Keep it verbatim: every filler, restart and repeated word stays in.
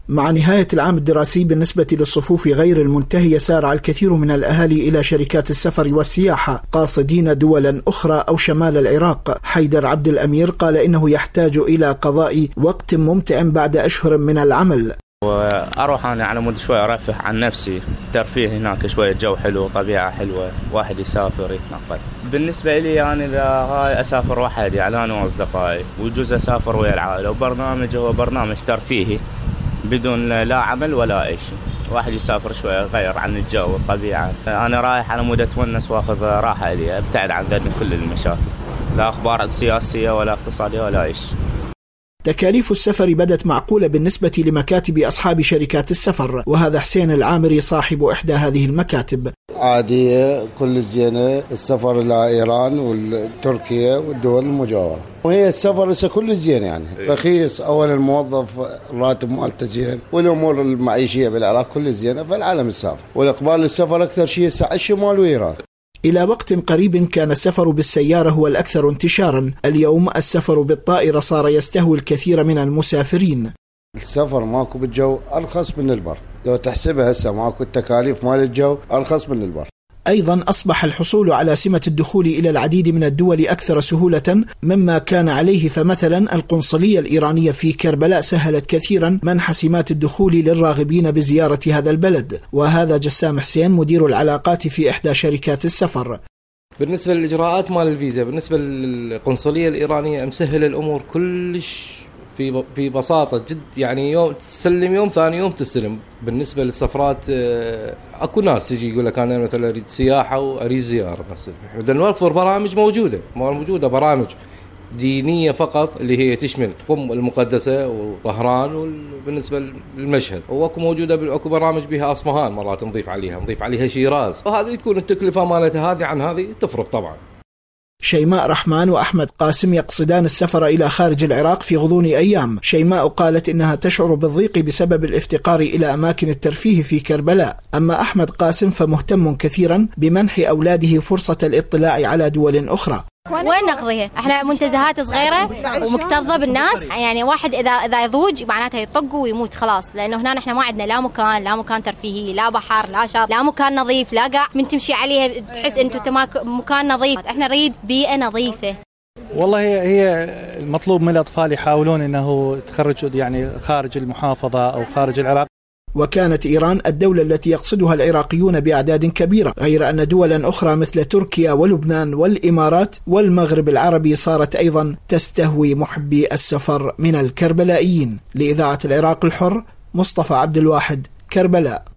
مع نهاية العام الدراسي بالنسبة للصفوف غير المنتهية سارع الكثير من الأهالي إلى شركات السفر والسياحة قاصدين دولا أخرى أو شمال العراق. حيدر عبد الأمير قال إنه يحتاج إلى قضاء وقت ممتع بعد أشهر من العمل. وأروح أنا على مود شوي أرفه عن نفسي، ترفيه هناك شوية، جو حلو، طبيعة حلوة، واحد يسافر يتنقل. بالنسبة لي أنا إذا هاي أسافر وحدي على أنا وأصدقائي، ويجوز أسافر ويا العائلة، وبرنامج هو برنامج ترفيهي بدون لا عمل ولا أي شيء، واحد يسافر شوية غير عن الجو والطبيعة. أنا رايح على مود أتونس وأخذ راحة لي، أبتعد عن كل المشاكل، لا أخبار سياسية ولا اقتصادية ولا أي شيء. تكاليف السفر بدت معقولة بالنسبة لمكاتب أصحاب شركات السفر، وهذا حسين العامري صاحب إحدى هذه المكاتب. عادية كل زينة، السفر إلى إيران والتركيا والدول المجاورة، وهي السفر لسه كل زين يعني رخيص. أولا الموظف راتب مالته زين، والأمور المعيشية بالعراق كل زينة، فالعالم السافر والإقبال للسفر أكثر شيء الساعة الشمال وإيران. إلى وقت قريب كان السفر بالسيارة هو الأكثر انتشارا، اليوم السفر بالطائرة صار يستهوي الكثير من المسافرين. السفر ماكو بالجو أرخص من البر، لو تحسبها هسه ماكو التكاليف مال الجو أرخص من البر. أيضا أصبح الحصول على سمة الدخول إلى العديد من الدول أكثر سهولة مما كان عليه، فمثلا القنصلية الإيرانية في كربلاء سهلت كثيرا منح سمات الدخول للراغبين بزيارة هذا البلد. وهذا جسام حسين مدير العلاقات في إحدى شركات السفر. بالنسبة للإجراءات مال الفيزا، بالنسبة للقنصلية الإيرانية مسهل الأمور كلش في في بساطة جد، يعني يوم تسلم يوم ثاني يوم تستلم. بالنسبة للسفرات أكو ناس تجي يقول لك أنا مثلا أريد سياحة وأريد زيارة، نفس بدنا نوفر برامج موجودة موجودة برامج دينية فقط اللي هي تشمل قم المقدسة وطهران، وبالنسبة للمشهد وأكو موجودة أكو برامج بها أصفهان، مرات نضيف عليها نضيف عليها شيراز، وهذه تكون التكلفة مالتها هذه عن هذه تفرق طبعا. شيماء رحمن وأحمد قاسم يقصدان السفر إلى خارج العراق في غضون أيام. شيماء قالت إنها تشعر بالضيق بسبب الافتقار إلى أماكن الترفيه في كربلاء، أما أحمد قاسم فمهتم كثيرا بمنح أولاده فرصة الاطلاع على دول أخرى. وين نقضيها؟ احنا منتزهات صغيره ومكتظه بالناس، يعني واحد اذا اذا يضوج معناته يطق ويموت خلاص، لانه هنا احنا ما عندنا لا مكان لا مكان ترفيهي، لا بحر لا شاطئ، لا مكان نظيف، لا قاع من تمشي عليه تحس انتم مكان نظيف. احنا نريد بيئه نظيفه. والله هي المطلوب من الاطفال يحاولون انه تخرج يعني خارج المحافظه او خارج العراق. وكانت إيران الدولة التي يقصدها العراقيون بأعداد كبيرة، غير أن دولا أخرى مثل تركيا ولبنان والإمارات والمغرب العربي صارت أيضا تستهوي محبي السفر من الكربلائيين. لإذاعة العراق الحر، مصطفى عبد الواحد، كربلاء.